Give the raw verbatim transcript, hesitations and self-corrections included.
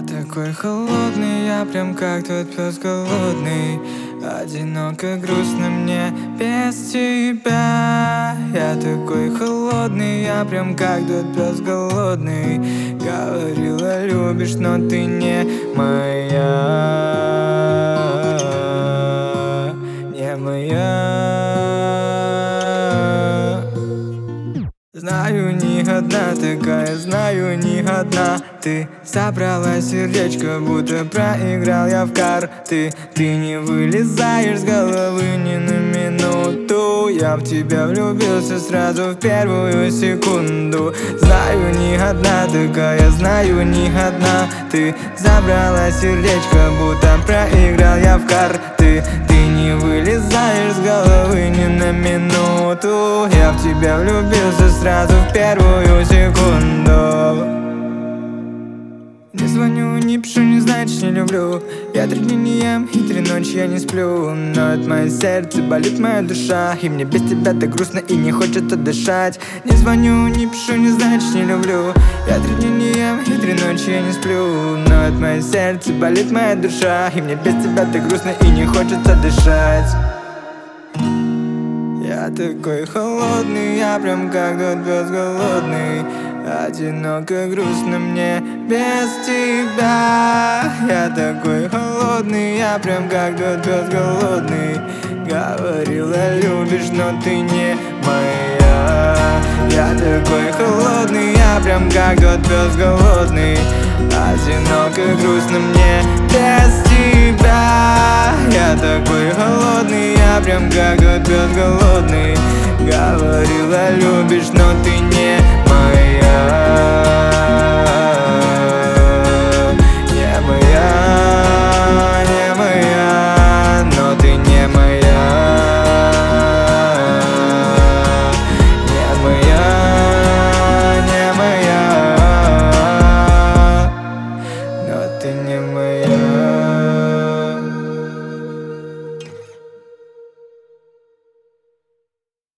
такой холодный, я прям как тот пес голодный. Одиноко, грустно мне без тебя. Я такой холодный, я прям как тот пес голодный. Говорила, любишь, но ты не моя, не моя. Знаю, не одна такая, знаю, не одна. Ты забрала сердечко, будто проиграл я в карты. Ты не вылезаешь с головы ни на минуту. Я в тебя влюбился сразу в первую секунду. Знаю, не одна такая, знаю, не одна. Ты забрала сердечко, будто проиграл я в карты. Ты не вылезаешь с головы ни на минуту. Я в тебя влюбился сразу в первую секунду. Не звоню, не пишу, не значит не люблю. Я три дня не ем и три ночи я не сплю. Но от мое сердце болит моя душа, и мне без тебя так грустно и не хочется дышать. Не звоню, не пишу, не значит не люблю. Я три дня не ем и три ночи я не сплю. Но от мое сердце болит моя душа, и мне без тебя так грустно и не хочется дышать. Я такой холодный, я прям как тот пес голодный. Одиноко, грустно мне без тебя. Я такой холодный, я прям как тот пес голодный. Говорила, любишь, но ты не моя. Я такой холодный, я прям как тот пес голодный. Одиноко, грустно мне без тебя. Я такой холодный, я прям как тот пес голодный. Говорила, любишь, но ты не моя.